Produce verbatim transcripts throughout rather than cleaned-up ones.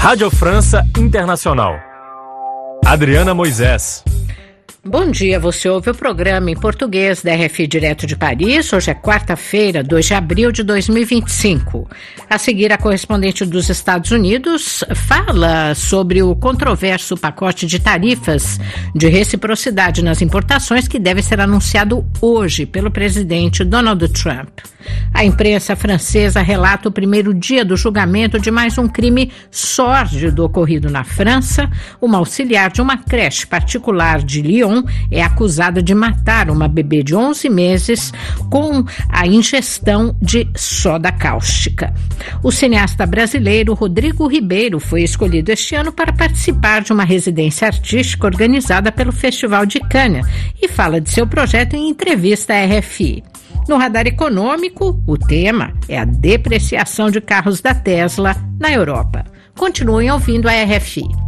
Rádio França Internacional. Adriana Moisés. Bom dia, você ouve o programa em português da R F I direto de Paris. Hoje é quarta-feira, dois de abril de dois mil e vinte e cinco. A seguir, a correspondente dos Estados Unidos fala sobre o controverso pacote de tarifas de reciprocidade nas importações que deve ser anunciado hoje pelo presidente Donald Trump. A imprensa francesa relata o primeiro dia do julgamento de mais um crime sórdido ocorrido na França. Uma auxiliar de uma creche particular de Lyon é acusada de matar uma bebê de onze meses com a ingestão de soda cáustica. O cineasta brasileiro Rodrigo Ribeiro foi escolhido este ano para participar de uma residência artística organizada pelo Festival de Cannes e fala de seu projeto em entrevista à R F I. No radar econômico, o tema é a depreciação de carros da Tesla na Europa. Continuem ouvindo a R F I.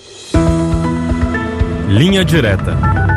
Linha Direta.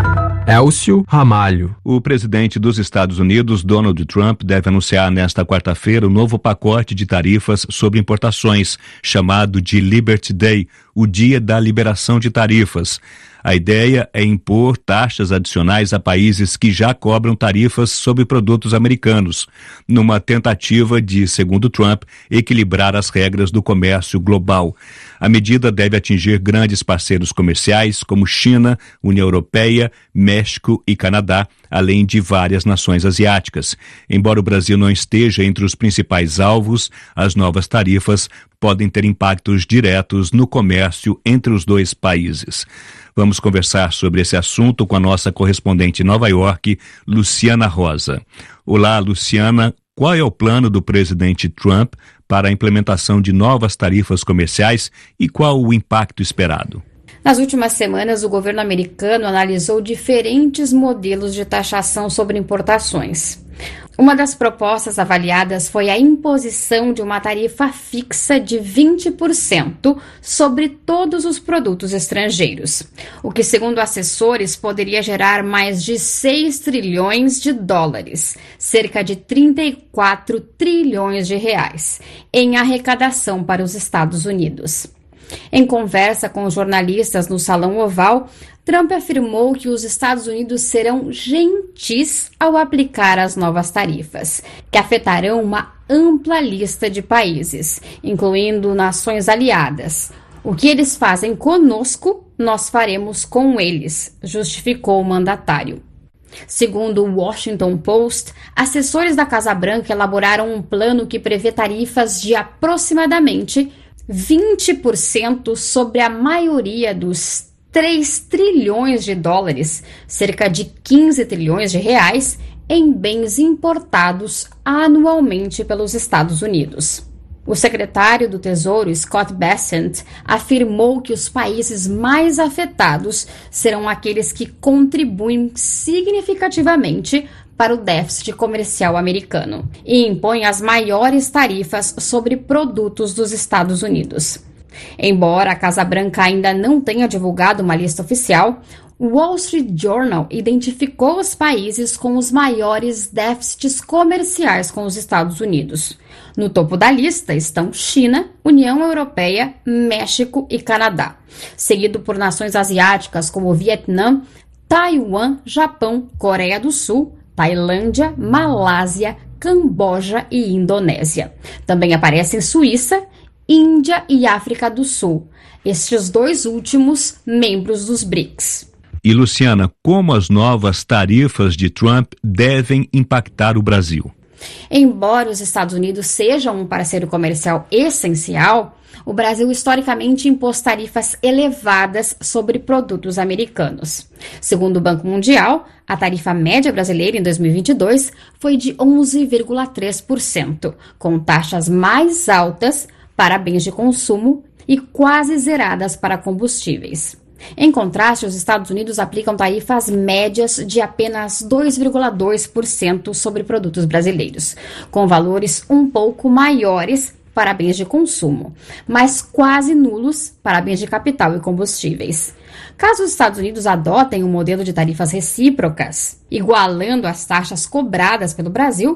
Elcio Ramalho. O presidente dos Estados Unidos, Donald Trump, deve anunciar nesta quarta-feira o novo pacote de tarifas sobre importações, chamado de Liberty Day, o Dia da Liberação de Tarifas. A ideia é impor taxas adicionais a países que já cobram tarifas sobre produtos americanos, numa tentativa de, segundo Trump, equilibrar as regras do comércio global. A medida deve atingir grandes parceiros comerciais como China, União Europeia, México e Canadá, além de várias nações asiáticas. Embora o Brasil não esteja entre os principais alvos, as novas tarifas podem ter impactos diretos no comércio entre os dois países. Vamos conversar sobre esse assunto com a nossa correspondente em Nova York, Luciana Rosa. Olá, Luciana. Qual é o plano do presidente Trump para a implementação de novas tarifas comerciais e qual o impacto esperado? Nas últimas semanas, o governo americano analisou diferentes modelos de taxação sobre importações. Uma das propostas avaliadas foi a imposição de uma tarifa fixa de vinte por cento sobre todos os produtos estrangeiros, o que, segundo assessores, poderia gerar mais de seis trilhões de dólares, cerca de trinta e quatro trilhões de reais, em arrecadação para os Estados Unidos. Em conversa com jornalistas no Salão Oval, Trump afirmou que os Estados Unidos serão gentis ao aplicar as novas tarifas, que afetarão uma ampla lista de países, incluindo nações aliadas. O que eles fazem conosco, nós faremos com eles, justificou o mandatário. Segundo o Washington Post, assessores da Casa Branca elaboraram um plano que prevê tarifas de aproximadamente vinte por cento sobre a maioria dos três trilhões de dólares, cerca de quinze trilhões de reais, em bens importados anualmente pelos Estados Unidos. O secretário do Tesouro, Scott Bessent, afirmou que os países mais afetados serão aqueles que contribuem significativamente para o déficit comercial americano e impõem as maiores tarifas sobre produtos dos Estados Unidos. Embora a Casa Branca ainda não tenha divulgado uma lista oficial, o Wall Street Journal identificou os países com os maiores déficits comerciais com os Estados Unidos. No topo da lista estão China, União Europeia, México e Canadá, seguido por nações asiáticas como Vietnã, Taiwan, Japão, Coreia do Sul, Tailândia, Malásia, Camboja e Indonésia. Também aparecem Suíça, Índia e África do Sul, estes dois últimos membros dos B R I C S. E, Luciana, como as novas tarifas de Trump devem impactar o Brasil? Embora os Estados Unidos sejam um parceiro comercial essencial, o Brasil historicamente impôs tarifas elevadas sobre produtos americanos. Segundo o Banco Mundial, a tarifa média brasileira em dois mil e vinte e dois foi de onze vírgula três por cento, com taxas mais altas para bens de consumo e quase zeradas para combustíveis. Em contraste, os Estados Unidos aplicam tarifas médias de apenas dois vírgula dois por cento sobre produtos brasileiros, com valores um pouco maiores para bens de consumo, mas quase nulos para bens de capital e combustíveis. Caso os Estados Unidos adotem um modelo de tarifas recíprocas, igualando as taxas cobradas pelo Brasil,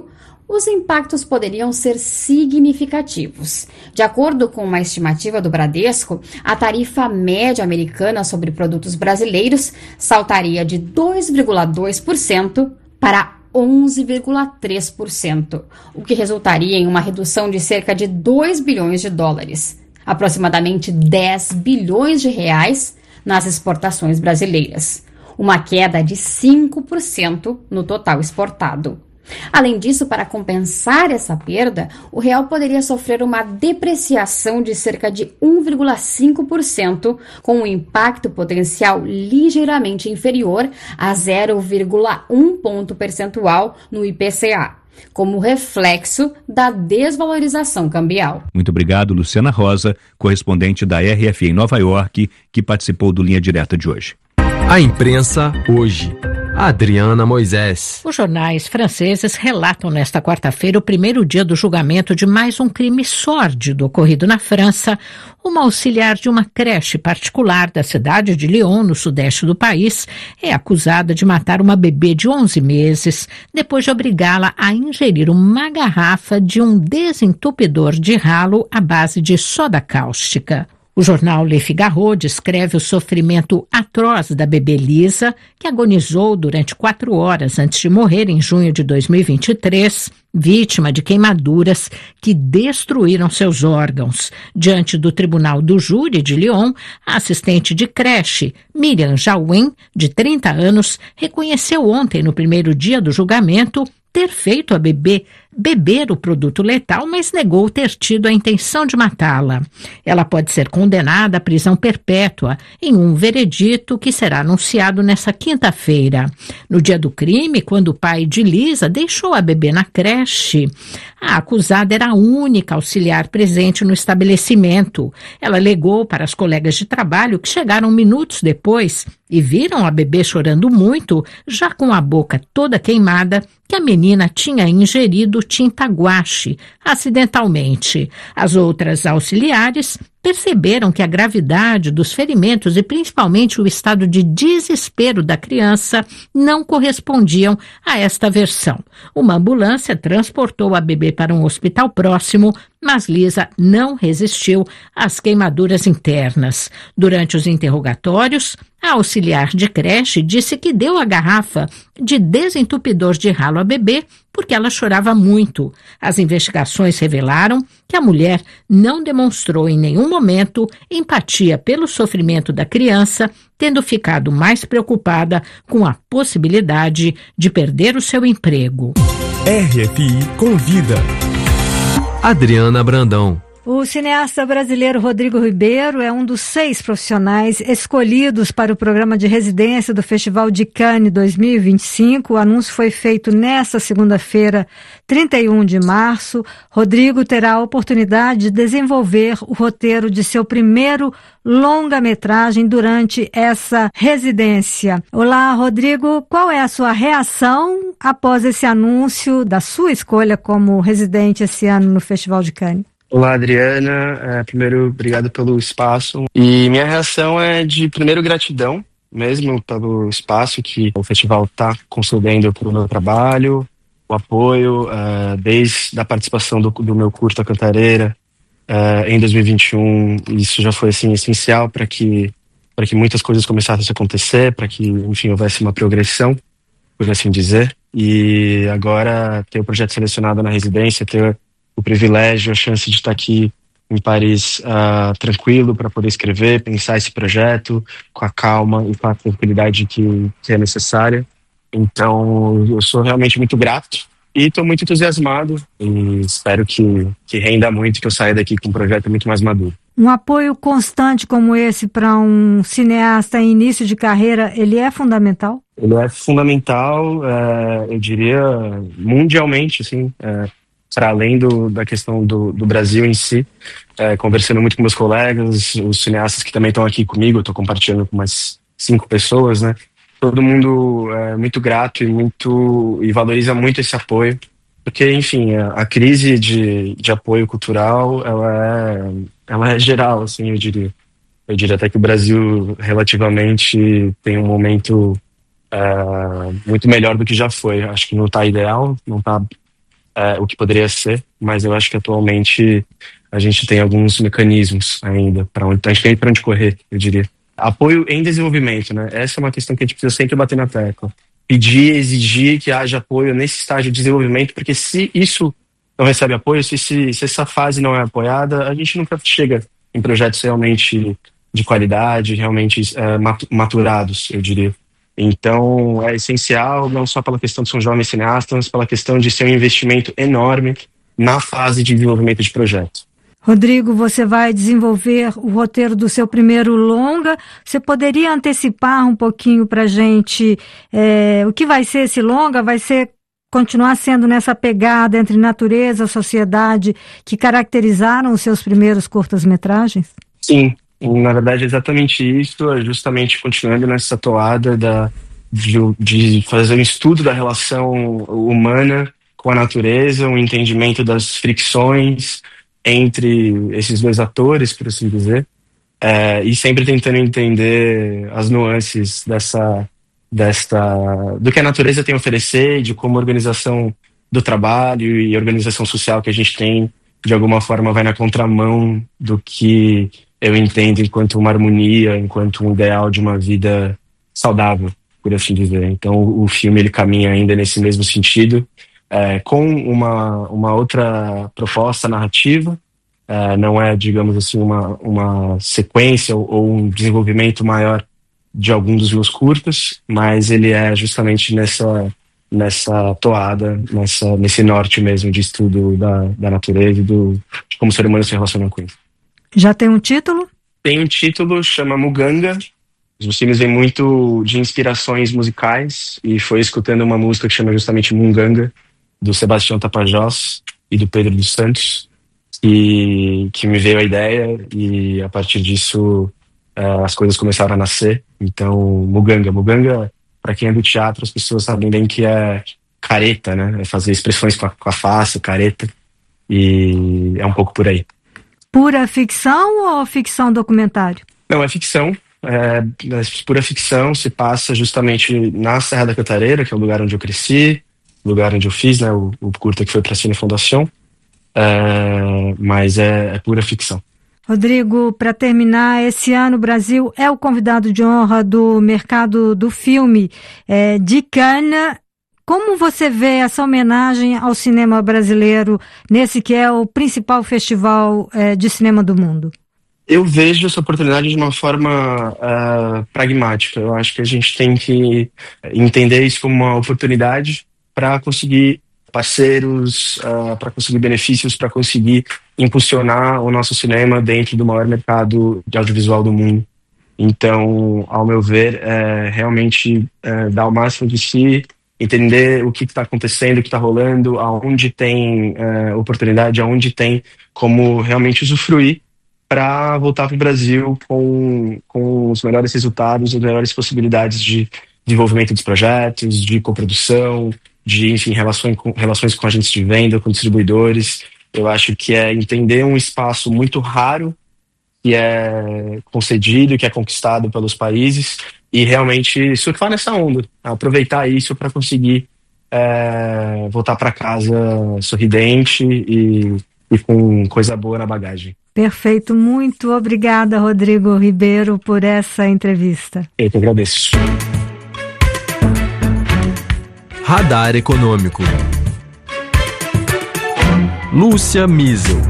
os impactos poderiam ser significativos. De acordo com uma estimativa do Bradesco, a tarifa média americana sobre produtos brasileiros saltaria de dois vírgula dois por cento para onze vírgula três por cento, o que resultaria em uma redução de cerca de dois bilhões de dólares, aproximadamente dez bilhões de reais nas exportações brasileiras, uma queda de cinco por cento no total exportado. Além disso, para compensar essa perda, o real poderia sofrer uma depreciação de cerca de um vírgula cinco por cento, com um impacto potencial ligeiramente inferior a zero vírgula um ponto percentual no I P C A, como reflexo da desvalorização cambial. Muito obrigado, Luciana Rosa, correspondente da R F em Nova York, que participou do Linha Direta de hoje. A imprensa hoje. Adriana Moisés. Os jornais franceses relatam nesta quarta-feira o primeiro dia do julgamento de mais um crime sórdido ocorrido na França. Uma auxiliar de uma creche particular da cidade de Lyon, no sudeste do país, é acusada de matar uma bebê de onze meses, depois de obrigá-la a ingerir uma garrafa de um desentupidor de ralo à base de soda cáustica. O jornal Le Figaro descreve o sofrimento atroz da bebê Lisa, que agonizou durante quatro horas antes de morrer em junho de dois mil e vinte e três, vítima de queimaduras que destruíram seus órgãos. Diante do Tribunal do Júri de Lyon, a assistente de creche, Miriam Jauin, de trinta anos, reconheceu ontem, no primeiro dia do julgamento, ter feito a bebê beber o produto letal, mas negou ter tido a intenção de matá-la. Ela pode ser condenada à prisão perpétua em um veredito que será anunciado nesta quinta-feira. No dia do crime, quando o pai de Lisa deixou a bebê na creche, a acusada era a única auxiliar presente no estabelecimento. Ela alegou para as colegas de trabalho que chegaram minutos depois e viram a bebê chorando muito, já com a boca toda queimada, que a menina tinha ingerido tinta guache, acidentalmente. As outras auxiliares perceberam que a gravidade dos ferimentos e principalmente o estado de desespero da criança não correspondiam a esta versão. Uma ambulância transportou a bebê para um hospital próximo, mas Lisa não resistiu às queimaduras internas. Durante os interrogatórios, a auxiliar de creche disse que deu a garrafa de desentupidor de ralo à bebê porque ela chorava muito. As investigações revelaram que a mulher não demonstrou em nenhum momento empatia pelo sofrimento da criança, tendo ficado mais preocupada com a possibilidade de perder o seu emprego. R F I Convida. Adriana Brandão. O cineasta brasileiro Rodrigo Ribeiro é um dos seis profissionais escolhidos para o programa de residência do Festival de Cannes dois mil e vinte e cinco. O anúncio foi feito nesta segunda-feira, trinta e um de março. Rodrigo terá a oportunidade de desenvolver o roteiro de seu primeiro longa-metragem durante essa residência. Olá, Rodrigo, qual é a sua reação após esse anúncio da sua escolha como residente esse ano no Festival de Cannes? Olá, Adriana. É, primeiro, obrigado pelo espaço. E minha reação é de, primeiro, gratidão mesmo pelo espaço que o festival está concedendo para o meu trabalho, o apoio, uh, desde a participação do, do meu curta Cantareira uh, em dois mil e vinte e um. Isso já foi assim, essencial para que, para que muitas coisas começassem a acontecer, para que, enfim, houvesse uma progressão, por assim dizer. E agora ter o projeto selecionado na residência, ter o privilégio, a chance de estar aqui em Paris uh, tranquilo para poder escrever, pensar esse projeto com a calma e com a tranquilidade que, que é necessária. Então, eu sou realmente muito grato e estou muito entusiasmado e espero que, que renda muito, que eu saia daqui com um projeto muito mais maduro. Um apoio constante como esse para um cineasta em início de carreira, ele é fundamental? Ele é fundamental, é, eu diria, mundialmente, assim, é, para além do, da questão do, do Brasil em si, é, conversando muito com meus colegas, os cineastas que também estão aqui comigo, eu estou compartilhando com mais cinco pessoas, né? Todo mundo é muito grato e, muito, e valoriza muito esse apoio, porque, enfim, a, a crise de, de apoio cultural, ela é, ela é geral, assim, eu diria. Eu diria até que o Brasil, relativamente, tem um momento é, muito melhor do que já foi. Acho que não está ideal, não está é, o que poderia ser, mas eu acho que atualmente a gente tem alguns mecanismos ainda para onde a gente tem para onde correr, eu diria. Apoio em desenvolvimento, né? Essa é uma questão que a gente precisa sempre bater na tecla. Pedir, exigir que haja apoio nesse estágio de desenvolvimento, porque se isso não recebe apoio, se, se, se essa fase não é apoiada, a gente nunca chega em projetos realmente de qualidade, realmente é, maturados, eu diria. Então, é essencial, não só pela questão de ser um jovem cineasta, mas pela questão de ser um investimento enorme na fase de desenvolvimento de projeto. Rodrigo, você vai desenvolver o roteiro do seu primeiro longa. Você poderia antecipar um pouquinho para a gente é, o que vai ser esse longa? Vai ser continuar sendo nessa pegada entre natureza e sociedade que caracterizaram os seus primeiros curtas-metragens? Sim. Na verdade, é exatamente isso, é justamente continuando nessa toada da, de, de fazer um estudo da relação humana com a natureza, um entendimento das fricções entre esses dois atores, por assim dizer, é, e sempre tentando entender as nuances dessa, desta, do que a natureza tem a oferecer, de como a organização do trabalho e a organização social que a gente tem, de alguma forma, vai na contramão do que eu entendo enquanto uma harmonia, enquanto um ideal de uma vida saudável, por assim dizer. Então o filme ele caminha ainda nesse mesmo sentido, é, com uma, uma outra proposta narrativa, é, não é, digamos assim, uma, uma sequência ou, ou um desenvolvimento maior de algum dos meus curtas, mas ele é justamente nessa, nessa toada, nessa, nesse norte mesmo de estudo da, da natureza e do, de como o ser humano se relaciona com isso. Já tem um título? Tem um título, chama Muganga. Os filmes vêm muito de inspirações musicais e foi escutando uma música que chama justamente Munganga, do Sebastião Tapajós e do Pedro dos Santos, e que me veio a ideia e a partir disso uh, as coisas começaram a nascer. Então, Muganga. Muganga, para quem é do teatro, as pessoas sabem bem que é careta, né? É fazer expressões com a, com a face, careta, e é um pouco por aí. Pura ficção ou ficção documentário? Não, é ficção. É, é pura ficção, se passa justamente na Serra da Cantareira, que é o lugar onde eu cresci, lugar onde eu fiz, né, o, o curta que foi para a Cine Fundação, é, mas é, é pura ficção. Rodrigo, para terminar, esse ano o Brasil é o convidado de honra do mercado do filme é, de Cannes. Como você vê essa homenagem ao cinema brasileiro nesse que é o principal festival é, de cinema do mundo? Eu vejo essa oportunidade de uma forma uh, pragmática. Eu acho que a gente tem que entender isso como uma oportunidade para conseguir parceiros, uh, para conseguir benefícios, para conseguir impulsionar o nosso cinema dentro do maior mercado de audiovisual do mundo. Então, ao meu ver, é realmente é, dar o máximo de si, entender o que está acontecendo, o que está rolando, aonde tem é, oportunidade, aonde tem como realmente usufruir para voltar para o Brasil com, com os melhores resultados, as melhores possibilidades de desenvolvimento dos projetos, de coprodução, de, enfim, relações com, relações com agentes de venda, com distribuidores. Eu acho que é entender um espaço muito raro que é concedido, que é conquistado pelos países e realmente surfar nessa onda, aproveitar isso para conseguir é, voltar para casa sorridente e, e com coisa boa na bagagem. Perfeito, muito obrigada, Rodrigo Ribeiro, por essa entrevista. Eu que agradeço. Radar Econômico. Lúcia Miesel.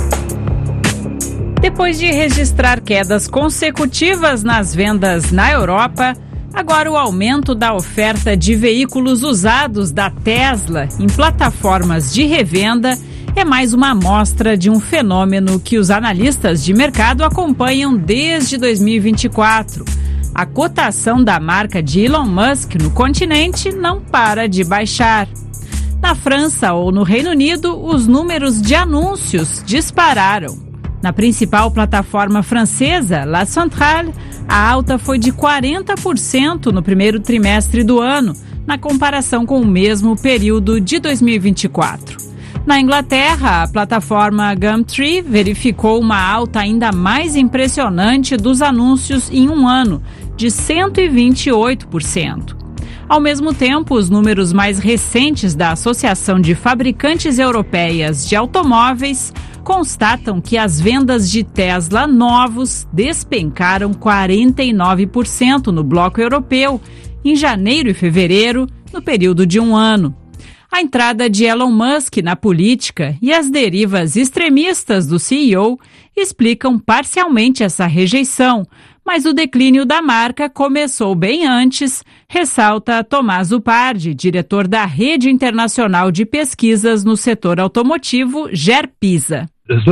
Depois de registrar quedas consecutivas nas vendas na Europa, agora o aumento da oferta de veículos usados da Tesla em plataformas de revenda é mais uma amostra de um fenômeno que os analistas de mercado acompanham desde dois mil e vinte e quatro. A cotação da marca de Elon Musk no continente não para de baixar. Na França ou no Reino Unido, os números de anúncios dispararam. Na principal plataforma francesa, La Centrale, a alta foi de quarenta por cento no primeiro trimestre do ano, na comparação com o mesmo período de dois mil e vinte e quatro. Na Inglaterra, a plataforma Gumtree verificou uma alta ainda mais impressionante dos anúncios em um ano, de cento e vinte e oito por cento. Ao mesmo tempo, os números mais recentes da Associação de Fabricantes Europeias de Automóveis constatam que as vendas de Tesla novos despencaram quarenta e nove por cento no bloco europeu em janeiro e fevereiro, no período de um ano. A entrada de Elon Musk na política e as derivas extremistas do C E O explicam parcialmente essa rejeição, mas o declínio da marca começou bem antes, ressalta Tomás Upardi, diretor da Rede Internacional de Pesquisas no Setor Automotivo, GERPISA.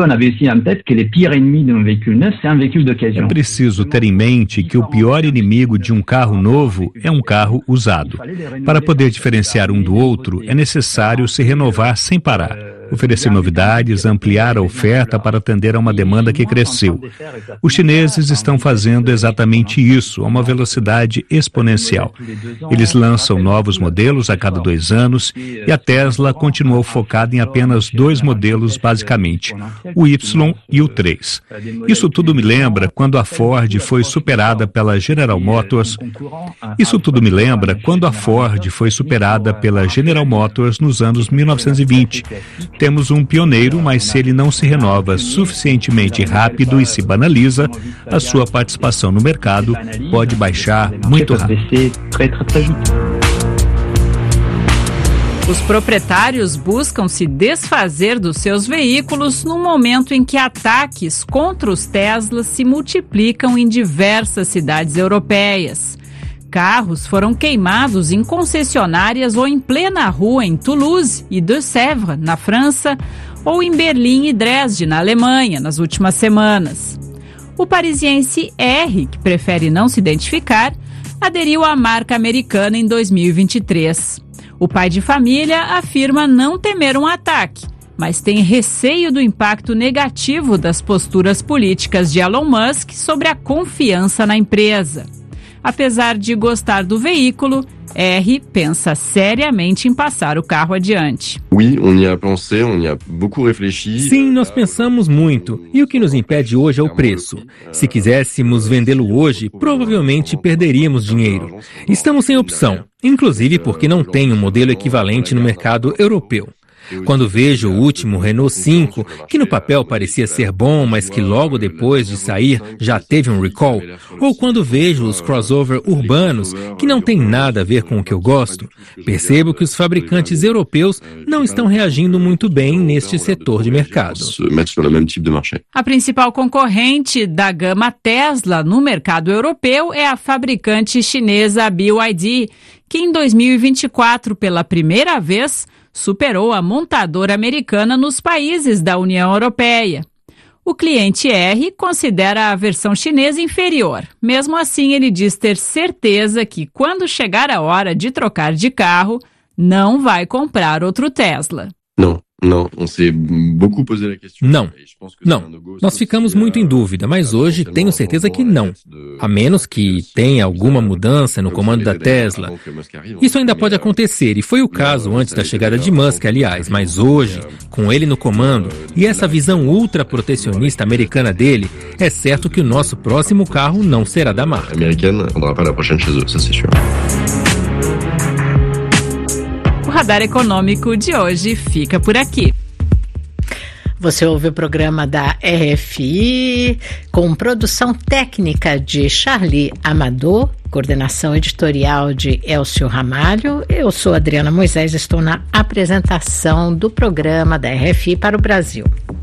É preciso ter em mente que o pior inimigo de um carro novo é um carro usado. Para poder diferenciar um do outro, é necessário se renovar sem parar, oferecer novidades, ampliar a oferta para atender a uma demanda que cresceu. Os chineses estão fazendo exatamente isso, a uma velocidade exponencial. Eles lançam novos modelos a cada dois anos e a Tesla continuou focada em apenas dois modelos basicamente, o Y e o três. Isso tudo me lembra quando a Ford foi superada pela General Motors. Isso tudo me lembra quando a Ford foi superada pela General Motors nos anos mil novecentos e vinte. Temos um pioneiro, mas se ele não se renova suficientemente rápido e se banaliza, a sua participação no mercado pode baixar muito rápido. Os proprietários buscam se desfazer dos seus veículos no momento em que ataques contra os Teslas se multiplicam em diversas cidades europeias. Carros foram queimados em concessionárias ou em plena rua em Toulouse e de Sèvres, na França, ou em Berlim e Dresde, na Alemanha, nas últimas semanas. O parisiense R, que prefere não se identificar, aderiu à marca americana em dois mil e vinte e três. O pai de família afirma não temer um ataque, mas tem receio do impacto negativo das posturas políticas de Elon Musk sobre a confiança na empresa. Apesar de gostar do veículo, R pensa seriamente em passar o carro adiante. Sim, nós pensamos muito. E o que nos impede hoje é o preço. Se quiséssemos vendê-lo hoje, provavelmente perderíamos dinheiro. Estamos sem opção, inclusive porque não tem um modelo equivalente no mercado europeu. Quando vejo o último Renault cinco, que no papel parecia ser bom, mas que logo depois de sair já teve um recall, ou quando vejo os crossover urbanos, que não tem nada a ver com o que eu gosto, percebo que os fabricantes europeus não estão reagindo muito bem neste setor de mercado. A principal concorrente da gama Tesla no mercado europeu é a fabricante chinesa B Y D, que em dois mil e vinte e quatro, pela primeira vez, superou a montadora americana nos países da União Europeia. O cliente R considera a versão chinesa inferior. Mesmo assim, ele diz ter certeza que, quando chegar a hora de trocar de carro, não vai comprar outro Tesla. Não. Não, não, não. Nós ficamos muito em dúvida, mas hoje tenho certeza que não. A menos que tenha alguma mudança no comando da Tesla. Isso ainda pode acontecer, e foi o caso antes da chegada de Musk, aliás. Mas hoje, com ele no comando e essa visão ultra-protecionista americana dele, é certo que o nosso próximo carro não será da marca. O Radar Econômico de hoje fica por aqui. Você ouve o programa da R F I com produção técnica de Charlie Amador, coordenação editorial de Elcio Ramalho. Eu sou Adriana Moisés, estou na apresentação do programa da R F I para o Brasil.